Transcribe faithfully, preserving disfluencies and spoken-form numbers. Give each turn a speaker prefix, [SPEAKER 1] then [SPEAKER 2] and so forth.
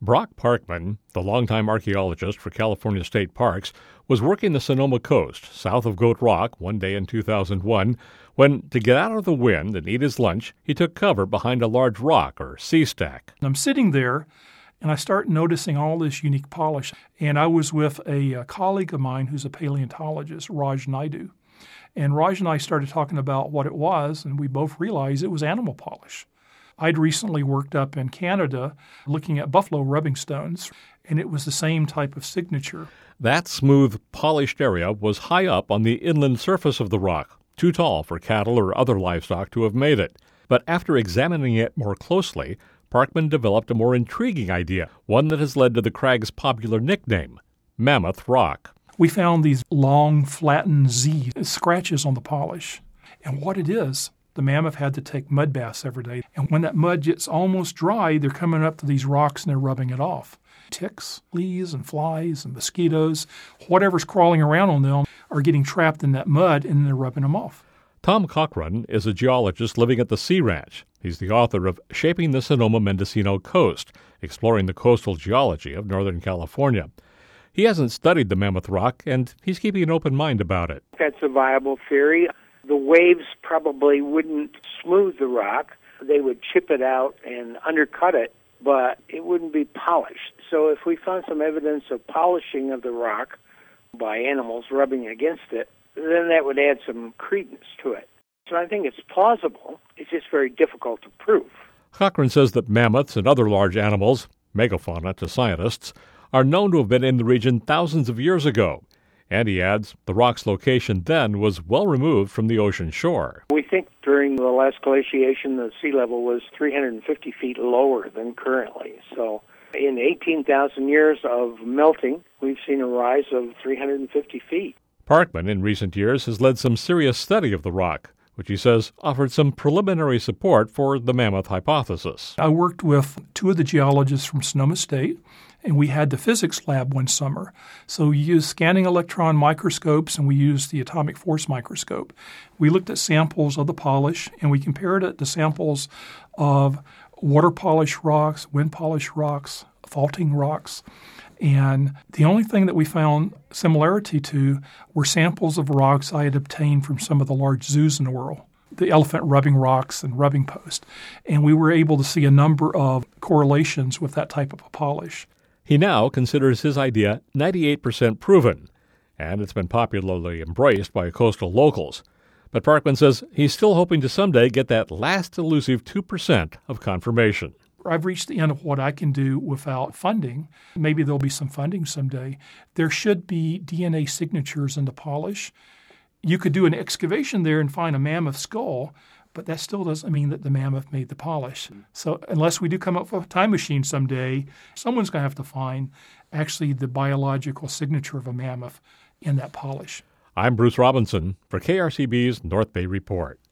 [SPEAKER 1] Brock Parkman, the longtime archaeologist for California State Parks, was working the Sonoma coast, south of Goat Rock, one day in two thousand one, when, to get out of the wind and eat his lunch, he took cover behind a large rock or sea stack.
[SPEAKER 2] I'm sitting there, and I start noticing all this unique polish. And I was with a, a colleague of mine who's a paleontologist, Raj Naidu. And Raj and I started talking about what it was, and we both realized it was animal polish. I'd recently worked up in Canada looking at buffalo rubbing stones, and it was the same type of signature.
[SPEAKER 1] That smooth, polished area was high up on the inland surface of the rock, too tall for cattle or other livestock to have made it. But after examining it more closely, Parkman developed a more intriguing idea, one that has led to the crag's popular nickname, Mammoth Rock.
[SPEAKER 2] We found these long, flattened Z scratches on the polish. And what it is, the mammoth had to take mud baths every day. And when that mud gets almost dry, they're coming up to these rocks and they're rubbing it off. Ticks, fleas, and flies, and mosquitoes, whatever's crawling around on them are getting trapped in that mud and they're rubbing them off.
[SPEAKER 1] Tom Cochran is a geologist living at the Sea Ranch. He's the author of Shaping the Sonoma-Mendocino Coast, exploring the coastal geology of Northern California. He hasn't studied the Mammoth Rock, and he's keeping an open mind about it.
[SPEAKER 3] That's a viable theory. The waves probably wouldn't smooth the rock. They would chip it out and undercut it, but it wouldn't be polished. So if we found some evidence of polishing of the rock by animals rubbing against it, then that would add some credence to it. So I think it's plausible. It's just very difficult to prove.
[SPEAKER 1] Cochran says that mammoths and other large animals, megafauna to scientists, are known to have been in the region thousands of years ago. And he adds, the rock's location then was well removed from the ocean shore.
[SPEAKER 3] We think during the last glaciation, the sea level was three hundred fifty feet lower than currently. So in eighteen thousand years of melting, we've seen a rise of three hundred fifty feet.
[SPEAKER 1] Parkman, in recent years, has led some serious study of the rock, which he says offered some preliminary support for the mammoth hypothesis.
[SPEAKER 2] I worked with two of the geologists from Sonoma State, and we had the physics lab one summer. So we used scanning electron microscopes, and we used the atomic force microscope. We looked at samples of the polish, and we compared it to samples of water polished rocks, wind polished rocks, faulting rocks. And the only thing that we found similarity to were samples of rocks I had obtained from some of the large zoos in the world, the elephant rubbing rocks and rubbing post. And we were able to see a number of correlations with that type of a polish.
[SPEAKER 1] He now considers his idea ninety-eight percent proven, and it's been popularly embraced by coastal locals. But Parkman says he's still hoping to someday get that last elusive two percent of confirmation.
[SPEAKER 2] I've reached the end of what I can do without funding. Maybe there'll be some funding someday. There should be D N A signatures in the polish. You could do an excavation there and find a mammoth skull, but that still doesn't mean that the mammoth made the polish. So unless we do come up with a time machine someday, someone's going to have to find actually the biological signature of a mammoth in that polish.
[SPEAKER 1] I'm Bruce Robinson for K R C B's North Bay Report.